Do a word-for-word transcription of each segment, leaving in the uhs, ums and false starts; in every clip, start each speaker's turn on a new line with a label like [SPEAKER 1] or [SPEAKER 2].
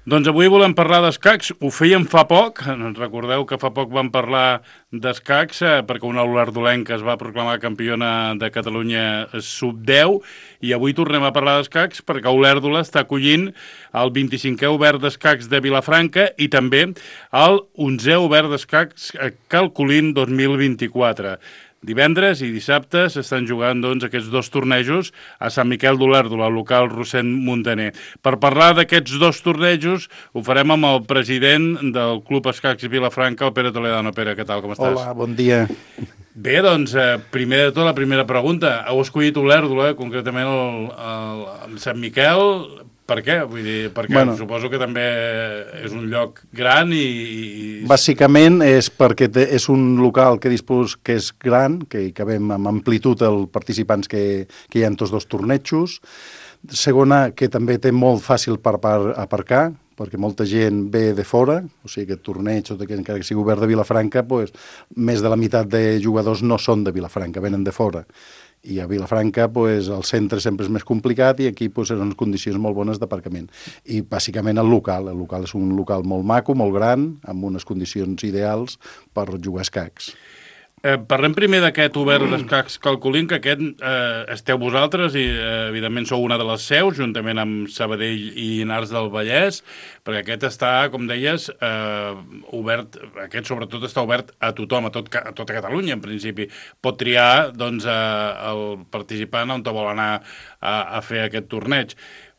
[SPEAKER 1] Doncs avui volem parlar d'escacs. Ho fèiem fa poc, recordeu que fa poc vam parlar d'escacs eh, perquè una olardolenca es va proclamar campiona de Catalunya sub deu i avui tornem a parlar d'escacs perquè Olèrdola està acollint el vint-i-cinquè obert d'escacs de Vilafranca i també el onzè obert d'escacs Calcolín dos mil vint-i-quatre. Divendres i dissabte s'estan jugant doncs, aquests dos tornejos a Sant Miquel d'Olèrdola, al local Rossend Muntaner. Per parlar d'aquests dos tornejos ho farem amb el president del Club Escacs Vilafranca, el Pere Toledano. Pere, què tal, com estàs?
[SPEAKER 2] Hola, bon dia.
[SPEAKER 1] Bé, doncs, eh, primer de tot, la primera pregunta. Heu escollit Olèrdola, concretament el, el, el Sant Miquel. Per què? Vull dir, perquè bueno, suposo que també és un lloc gran i... i...
[SPEAKER 2] Bàsicament és perquè té, és un local que dispos que és gran, que hi cabem amb amplitud els participants que, que hi ha en tots dos tornejos. Segona, que també té molt fàcil per, per aparcar, perquè molta gent ve de fora, o sigui que el torneig, tot que encara que sigui obert de Vilafranca, pues, més de la meitat de jugadors no són de Vilafranca, venen de fora. I a Vilafranca pues, el centre sempre és més complicat i aquí pues, eren condicions molt bones d'aparcament. I bàsicament el local. El local és un local molt maco, molt gran, amb unes condicions ideals per jugar a escacs.
[SPEAKER 1] Eh, parlem primer d'aquest obert d'escacs Calcolín, que aquest eh, esteu vosaltres i eh, evidentment sou una de les seus, juntament amb Sabadell i Llinars del Vallès, perquè aquest està, com deies, eh, obert, aquest sobretot està obert a tothom, a, tot, a tota Catalunya, en principi. Pot triar doncs, eh, el participant on vol anar a, a fer aquest torneig.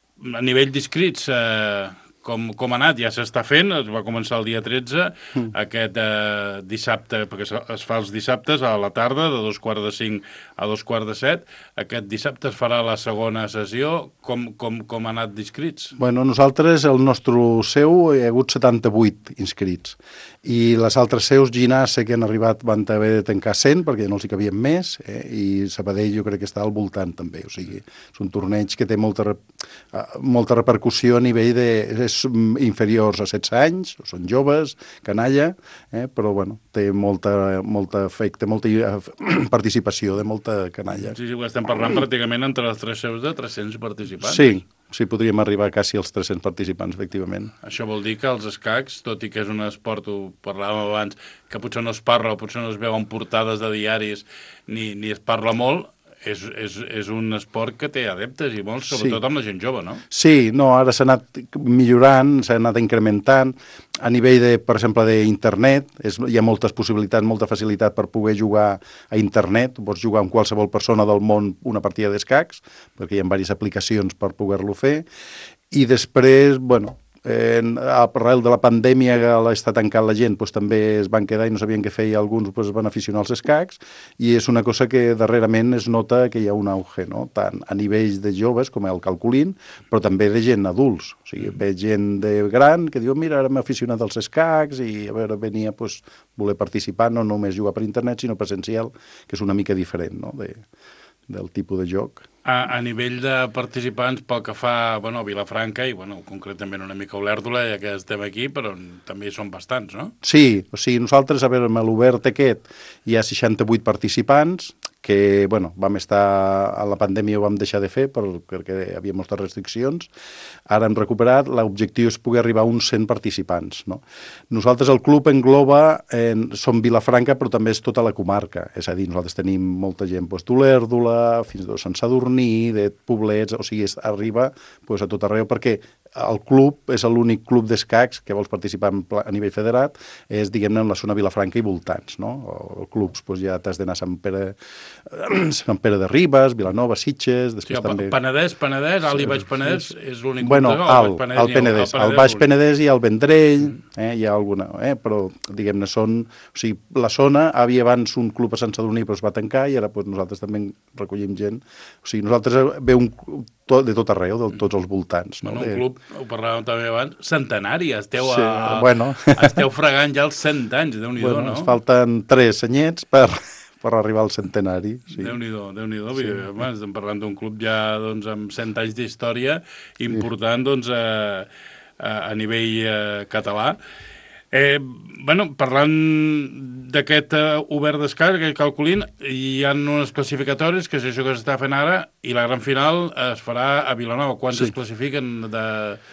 [SPEAKER 1] A nivell d'inscrits... Eh, Com, com ha anat? Ja s'està fent, es va començar el dia tretze, mm. aquest eh, dissabte, perquè es fa els dissabtes a la tarda, de dos quarts de cinc a dos quarts de set. Aquest dissabte es farà la segona sessió. Com, com, com ha anat d'inscrits?
[SPEAKER 2] Bueno, nosaltres, el nostre seu, hi ha hagut setanta-vuit inscrits. I les altres seus, Llinars, sé que han arribat, van haver de tancar cent, perquè no els hi cabien més, eh? I Sabadell jo crec que està al voltant també. O sigui, és un torneig que té molta, molta repercussió a nivell de... És inferiors a setze anys, són joves, canalla, eh? Però bueno, té molta, molta efecte, molta participació de molta canalla.
[SPEAKER 1] Sí, sí, estem parlant pràcticament entre les tres seus de tres-cents participants.
[SPEAKER 2] Sí, sí, podríem arribar quasi als tres-cents participants, efectivament.
[SPEAKER 1] Això vol dir que els escacs, tot i que és un esport, ho parlàvem abans, que potser no es parla o potser no es veuen portades de diaris ni, ni es parla molt, És, és, és un esport que té adeptes i molts, sobretot sí. Amb la gent jove, no?
[SPEAKER 2] Sí, no, ara s'ha anat millorant, s'ha anat incrementant. A nivell, de, per exemple, d'internet, és, hi ha moltes possibilitats, molta facilitat per poder jugar a internet. Pots jugar amb qualsevol persona del món una partida d'escacs, perquè hi ha diverses aplicacions per poder-lo fer. I després, bueno... Eh, arrel de la pandèmia que està tancant la gent, doncs, també es van quedar i no sabien què fer i alguns doncs, es van aficionar als escacs i és una cosa que darrerament es nota que hi ha un auge, no? Tant a nivells de joves com el Calcolín, però també de gent adults. O sigui, ve gent de gran que diu, mira, ara m'he aficionat als escacs i a veure, venia doncs, voler participar, no només jugar per internet, sinó presencial, que és una mica diferent, no? de, del tipus de joc.
[SPEAKER 1] A, a nivell de participants, pel que fa bueno, a Vilafranca i bueno, concretament una mica a Olèrdola, ja que estem aquí, però també són bastants, no?
[SPEAKER 2] Sí, o sigui, nosaltres, a veure, amb l'obert aquest hi ha seixanta-vuit participants, que, bueno, vam estar a la pandèmia ho vam deixar de fer perquè hi havia moltes restriccions. Ara hem recuperat, l'objectiu és poder arribar a uns cent participants, no? Nosaltres, el club engloba, eh, som Vilafranca, però també és tota la comarca, és a dir, nosaltres tenim molta gent doncs, d'Olèrdola, fins i tot Sant Sadurní, de poblets, o sigui, és, arriba doncs, a tot arreu, perquè el club és l'únic club d'escacs que vols participar a nivell federat, és, diguem-ne, en la zona Vilafranca i voltants, no? O clubs, doncs ja t'has d'anar a Sant Pere, Sant Pere de Ribes, Vilanova, Sitges, després sí, també...
[SPEAKER 1] Penedès, Penedès, Alt i Baix Penedès, és l'únic
[SPEAKER 2] bueno,
[SPEAKER 1] club
[SPEAKER 2] de... Bueno, alt, el Penedès, el, el Baix Penedès i el Vendrell, eh, hi ha alguna, eh, però, diguem-ne, són... O sigui, la zona, havia abans un club a Sant Sadurní, però es va tancar, i ara doncs, nosaltres també recollim gent. O sigui, nosaltres ve un... Tot, de tot arreu, de tots els voltants. No?
[SPEAKER 1] Bueno, un club, ho parlàvem també abans, centenari, esteu, a,
[SPEAKER 2] sí, bueno.
[SPEAKER 1] esteu fregant ja els cent anys, Déu-n'hi-do,
[SPEAKER 2] bueno,
[SPEAKER 1] no?
[SPEAKER 2] Ens falten tres anyets per, per arribar al centenari. Sí.
[SPEAKER 1] Déu-n'hi-do, Déu-n'hi-do, sí. Home, estem parlant d'un club ja doncs, amb cent anys d'història, important sí. doncs, a, a, a nivell eh, català. Eh, bueno, parlant d'aquest uh, obert d'escacs, aquest Calcolín, hi ha unes classificatòries, que és això que s'està fent ara, i la gran final es farà a Vilanova. Quants sí. es classifiquen de...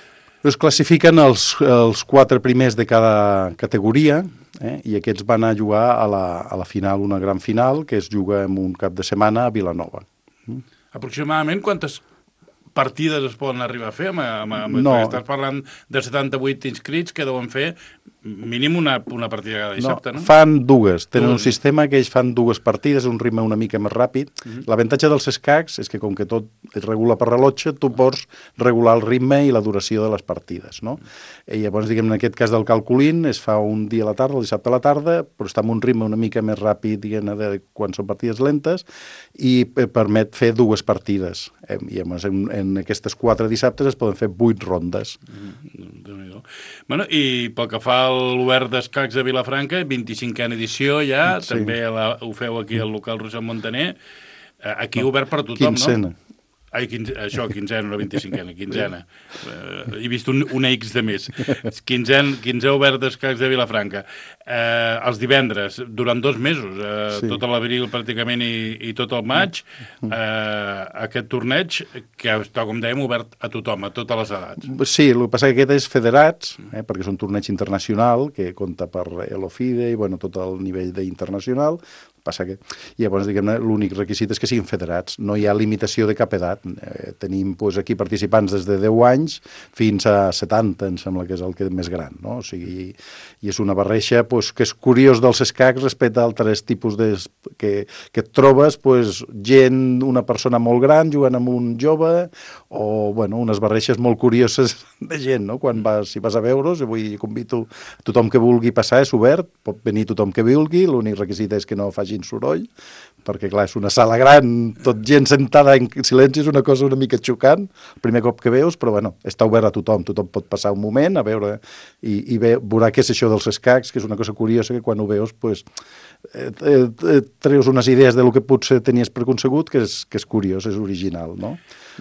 [SPEAKER 2] Es classifiquen els, els quatre primers de cada categoria, eh? I aquests van a jugar a la, a la final, una gran final, que es juga en un cap de setmana a Vilanova.
[SPEAKER 1] Aproximadament quantes partides es poden arribar a fer? Amb, amb, amb,
[SPEAKER 2] no.
[SPEAKER 1] Estàs parlant de setanta-vuit inscrits que deuen fer mínim una, una partida cada dissabte, no?
[SPEAKER 2] no? Fan dues. Tenen
[SPEAKER 1] dues.
[SPEAKER 2] un sistema que ells fan dues partides, un ritme una mica més ràpid. Uh-huh. L'avantatge dels escacs és que com que tot es regula per rellotge, tu pots regular el ritme i la duració de les partides, no? Uh-huh. I llavors, diguem, en aquest cas del calculín, es fa un dia a la tarda, el dissabte a la tarda, però està amb un ritme una mica més ràpid, diguem, de quan són partides lentes, i permet fer dues partides. I llavors, en, en aquestes quatre dissabtes es poden fer vuit rondes.
[SPEAKER 1] Uh-huh. Bueno, i pel que fa a l'Obert d'Escacs de Vilafranca, vint-i-cinquena edició ja, sí. També la, ho feu aquí al local Rossell Montaner, aquí no, obert per tothom,
[SPEAKER 2] quincena.
[SPEAKER 1] No? Ai, quinze, això, quinzena, no vint-i-cinquena, quinzena. Uh, he vist un, una X de més. Quinzen, quinzè obert d'Escacs de Vilafranca. Uh, els divendres, durant dos mesos, uh, sí. Tot l'abril pràcticament i, i tot el maig, uh, aquest torneig que està, com dèiem, obert a tothom, a totes les edats.
[SPEAKER 2] Sí, el que passa que aquest és federats, eh, perquè és un torneig internacional que compta per l'OFIDE i bueno, tot el nivell d'internacional. Passa que, llavors, diguem-ne, l'únic requisit és que siguin federats. No hi ha limitació de cap edat. Eh, tenim pues, aquí participants des de deu anys fins a setanta, em sembla que és el que més gran, no? O sigui, i és una barreja pues, que és curiós dels escacs respecte a altres tipus de... que, que et trobes pues, gent, una persona molt gran jugant amb un jove o, bueno, unes barreixes molt curioses de gent, no? Quan vas, si vas a veure's, vull convido a tothom que vulgui passar, és obert, pot venir tothom que vulgui, l'únic requisit és que no faci soroll, perquè clar, és una sala gran, tot gent sentada en silenci, és una cosa una mica xocant, el primer cop que veus, però bueno, està obert a tothom, tothom pot passar un moment a veure, i, i ve, veurà què és això dels escacs, que és una cosa curiosa que quan ho veus, pues, eh, eh, treus unes idees de lo que potser tenies preconcegut, que és, que és curiós, és original, no?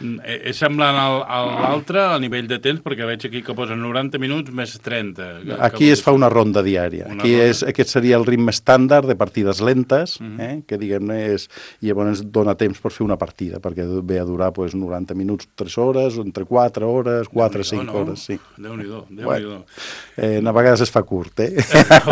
[SPEAKER 1] És semblant al, a l'altre a nivell de temps, perquè veig aquí que posen noranta minuts més trenta. Que,
[SPEAKER 2] aquí que es fa una ronda diària. Una aquí ronda. És, aquest seria el ritme estàndard de partides lentes, uh-huh. eh, que diguem-ne és... I llavors dona temps per fer una partida, perquè ve a durar pues, noranta minuts, tres hores, entre quatre hores, quatre, cinc no? hores, sí.
[SPEAKER 1] Déu-n'hi-do, Déu-n'hi-do. Bueno,
[SPEAKER 2] eh, a vegades es fa curt, eh?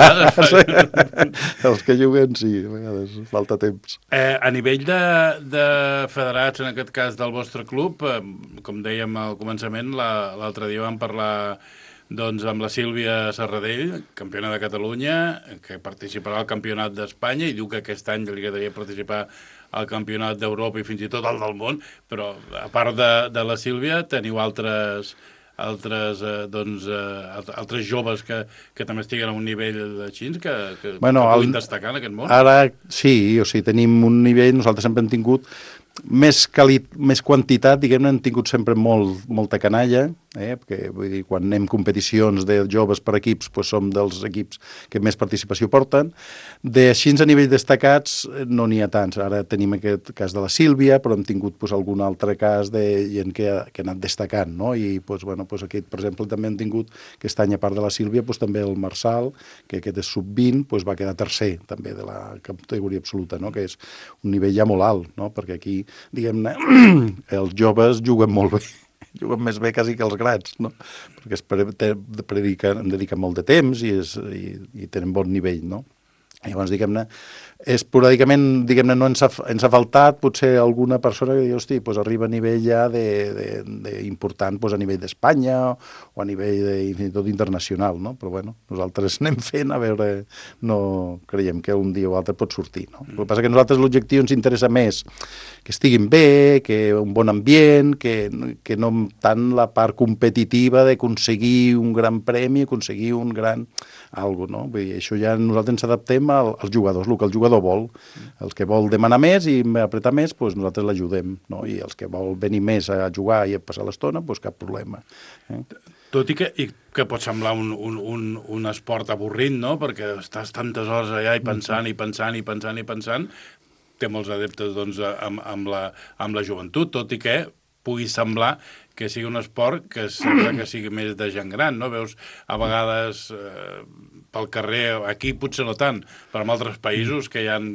[SPEAKER 2] Els que juguen, sí, a vegades falta temps.
[SPEAKER 1] Eh, a nivell de, de federats, en aquest cas del vostre club, eh, com dèiem al començament, l'altre la, dia vam parlar doncs, amb la Sílvia Serradell, campiona de Catalunya, que participarà al Campionat d'Espanya i diu que aquest any li agradaria participar al Campionat d'Europa i fins i tot al del món, però a part de, de la Sílvia teniu altres... altres, eh, doncs, eh, altres joves que, que també estiguen a un nivell de xins que, que,
[SPEAKER 2] bueno,
[SPEAKER 1] que puguin destacar en aquest món?
[SPEAKER 2] Ara sí, o sigui, tenim un nivell, nosaltres sempre hem tingut més, quali, més quantitat, diguem-ne, hem tingut sempre molt, molta canalla, eh? Perquè, vull dir, quan anem competicions de joves per equips, doncs som dels equips que més participació porten. De així a nivell destacats no n'hi ha tants. Ara tenim aquest cas de la Sílvia, però hem tingut doncs, algun altre cas de gent que ha, que ha anat destacant, no? I doncs, bueno, doncs aquest, per exemple, també hem tingut aquest any, a part de la Sílvia, doncs, també el Marçal, que aquest és sub vint, doncs, va quedar tercer també de la categoria absoluta, no? Que és un nivell ja molt alt, no? Perquè aquí, diguem-ne, els joves juguen molt bé. Juguen més bé quasi que els grans, no? Perquè es prediquen, em dediquen molt de temps i, és, i, i tenen bon nivell, no? I llavors, diguem-ne, esporàdicament, diguem-ne, no ens ha, ens ha faltat potser alguna persona que digui, hosti, doncs arriba a nivell ja de, de, de important, doncs a nivell d'Espanya o a nivell de, fins i tot internacional, no? Però bueno, nosaltres anem fent, a veure, no creiem que un dia o altre pot sortir, no? El que passa que a nosaltres l'objectiu ens interessa més que estiguin bé, que un bon ambient, que, que no tant la part competitiva d'aconseguir un gran premi, aconseguir un gran algo, no? Vull dir, això ja nosaltres ens adaptem al, als jugadors, el que el jugador vol. Els que vol demanar més i apretar més, doncs nosaltres l'ajudem, no? I els que vol venir més a jugar i a passar l'estona, doncs cap problema. Eh?
[SPEAKER 1] Tot i que, i que pot semblar un, un, un, un esport avorrit, no? Perquè estàs tantes hores allà i pensant i pensant i pensant i pensant, té molts adeptes doncs, amb, amb, la, amb la joventut, tot i que pugui semblar que sigui un esport que sembla que sigui més de gent gran, no? Veus a vegades eh, pel carrer, aquí potser no tant, però en altres països que hi ha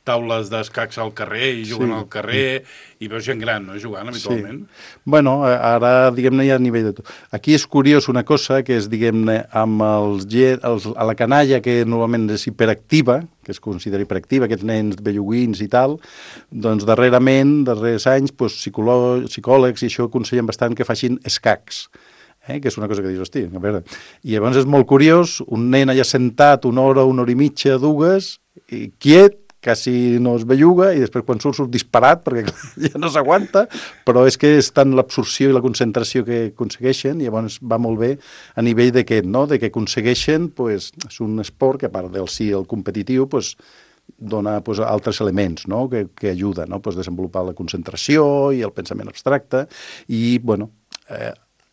[SPEAKER 1] taules d'escacs al carrer i juguen
[SPEAKER 2] Sí.
[SPEAKER 1] al carrer, i veus gent gran, no?, jugant habitualment.
[SPEAKER 2] Sí. Bueno, ara, diguem-ne, hi ha a nivell de tot. Aquí és curiós una cosa, que és, diguem-ne, amb els, els, a la canalla, que normalment és hiperactiva, que es considera hiperactiva, aquests nens belluguins i tal, doncs darrerament, darrers anys, doncs, psicòlegs i això aconsellen bastant que facin escacs. Eh, que és una cosa que dius, hosti, a veure... I llavors és molt curiós, un nen allà sentat una hora, una hora i mitja, dues, i quiet, quasi no es belluga, i després quan surt surt disparat, perquè clar, ja no s'aguanta, però és que és tant l'absorció i la concentració que aconsegueixen, i llavors va molt bé a nivell d'aquest, no?, de que aconsegueixen, pues, és un esport que a part del sí el competitiu, pues, dona pues, altres elements, no?, que, que ajuden, no?, pues, desenvolupar la concentració i el pensament abstracte, i, bueno, eh,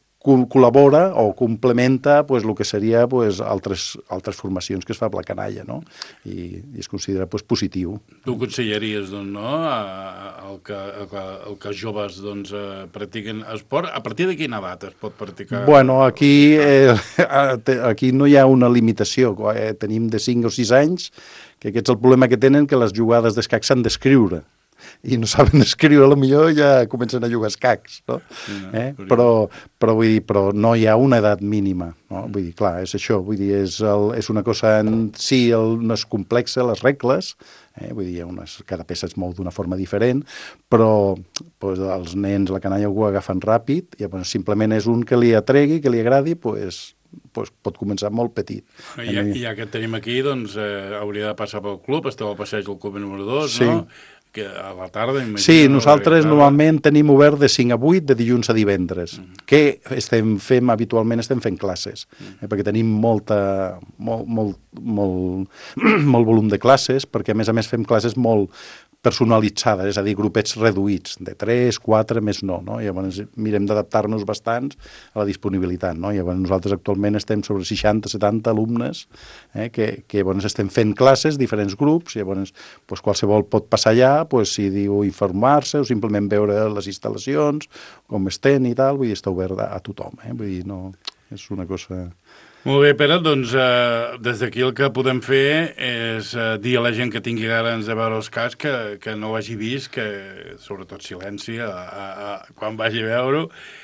[SPEAKER 2] col·labora o complementa pues, el que seria pues, altres, altres formacions que es fa amb la canalla, no? I, i es considera pues, positiu.
[SPEAKER 1] Tu aconsellaries, doncs, no?, el que, el que, el que els joves doncs, eh, practiquen esport. A partir de quina edat es pot practicar?
[SPEAKER 2] Bueno, aquí, eh, aquí no hi ha una limitació. Eh, tenim de cinc o sis anys, que aquest és el problema que tenen, que les jugades d'escac s'han d'escriure. I no saben escriure, potser ja comencen a jugar escacs, no? Eh? Però, però, vull dir, però no hi ha una edat mínima, no? Vull dir, clar, és això, vull dir, és, el, és una cosa en si, el, no és complexa, les regles, eh? Vull dir, unes, cada peça es mou d'una forma diferent, però pues, els nens, la canalla ho agafen ràpid, i bueno, simplement és un que li atregui, que li agradi, pues, pues, pot començar molt petit.
[SPEAKER 1] I ja, ja que et tenim aquí, doncs, eh, hauria de passar pel club, esteu al passeig del club número dos,
[SPEAKER 2] sí.
[SPEAKER 1] No? Que a la tarda, imagino...
[SPEAKER 2] Sí, nosaltres normalment tenim obert de cinc a vuit, de dilluns a divendres, mm. que estem fent, habitualment estem fent classes, mm. eh, perquè tenim molta, molt, molt, molt, molt volum de classes, perquè a més a més fem classes molt personalitzades, és a dir, grupets reduïts, de tres, quatre, més no, no? Llavors mirem d'adaptar-nos bastants a la disponibilitat, no? Llavors nosaltres actualment estem sobre seixanta setanta alumnes, eh, que, que llavors estem fent classes, diferents grups, i llavors pues, qualsevol pot passar allà, pues, si diu informar-se o simplement veure les instal·lacions, com estan i tal, vull dir, està obert a, a tothom, eh? Vull dir, no, és una cosa...
[SPEAKER 1] Molt bé, Pere, doncs eh, des d'aquí el que podem fer és eh, dir a la gent que tingui ganes de veure els cas que, que no ho hagi vist, que sobretot silenci a, a, a, quan vagi a veure-ho.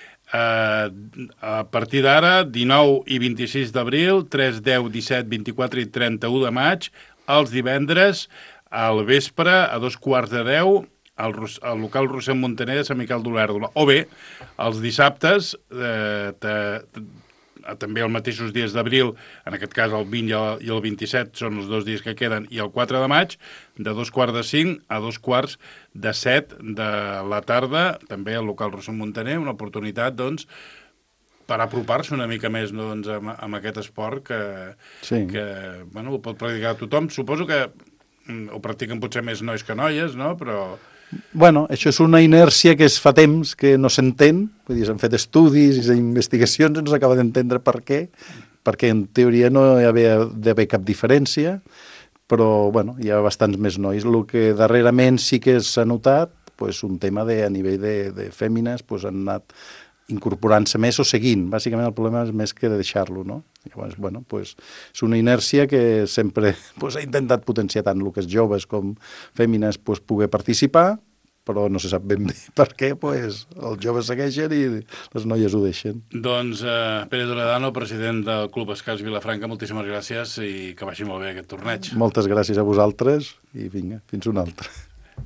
[SPEAKER 1] Eh, a partir d'ara, dinou i vint-i-sis d'abril, tres, deu, disset, vint-i-quatre i trenta-u de maig, els divendres, al vespre, a dos quarts de deu, al, al local Rossend Montaner de Sant Miquel d'Olèrdola. O bé, els dissabtes, eh, te, te, també els mateixos dies d'abril, en aquest cas el vint i el, i el vint-i-set són els dos dies que queden, i el quatre de maig, de dos quarts de cinc a dos quarts de set de la tarda, també al local Rossend Montaner, una oportunitat, doncs, per apropar-se una mica més, no, doncs, amb, amb aquest esport que,
[SPEAKER 2] sí.
[SPEAKER 1] que bueno, ho pot practicar tothom. Suposo que ho practiquen potser més nois que noies, no?, però...
[SPEAKER 2] Bueno, això és una inèrcia que es fa temps que no s'entén, vull dir, s'han fet estudis i investigacions i no s'acaba d'entendre per què, perquè en teoria no hi havia d'haver cap diferència, però bueno, hi ha bastants més nois. El que darrerament sí que s'ha notat, pues, un tema de, a nivell de, de fèmines, pues, han anat incorporant-se més o seguint. Bàsicament el problema és més que de deixar-lo, no? Llavors, bueno, pues, és una inèrcia que sempre pues, ha intentat potenciar tant el que és joves com fèmines pues, poder participar, però no se sap ben bé per què, pues, els joves segueixen i les noies ho deixen.
[SPEAKER 1] Doncs, eh, Pere Toledano, president del Club Escacs Vilafranca, moltíssimes gràcies i que vagi molt bé aquest torneig.
[SPEAKER 2] Moltes gràcies a vosaltres i vinga, fins una altra.